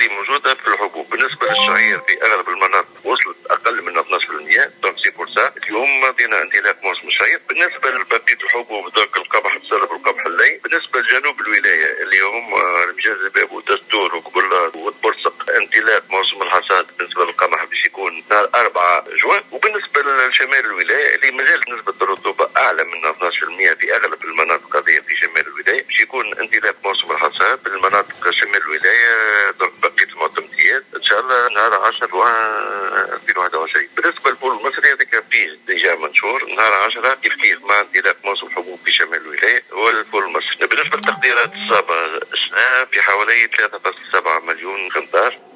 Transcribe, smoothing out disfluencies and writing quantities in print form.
اللي موجوده في الحبوب. بالنسبه للشعير في اغلب المناطق وصلت اقل من 12%، دونك سي بور سا اليوم دينا انطلاق موسم الشعير. بالنسبه لبقيه الحبوب دونك القمح السلب والقمح اللي بالنسبه لجنوب الولايه اللي هم المجازباب ودستور وقبلات والبرسق، انطلاق موسم الحصاد بالنسبه للقمح باش يكون نهار 4 جوان. وبالنسبه لشمال الولايه اللي مازال نسبه الرطوبه اعلى من 12% في اغلب المناطق هذه في شمال الولايه، باش يكون انطلاق موسم الحصاد بالمناطق شمال الولايه دونك بقيه المعتمديات ان شاء الله نهار 10 2021. بالنسبه للفول المصري هذاك فيه ديجا منشور نهار 10 كيف مع انطلاق موسم الحبوب في شمال الولايه والفول المصري. بالنسبه لتقديرات الصابه السنه في حوالي 3.7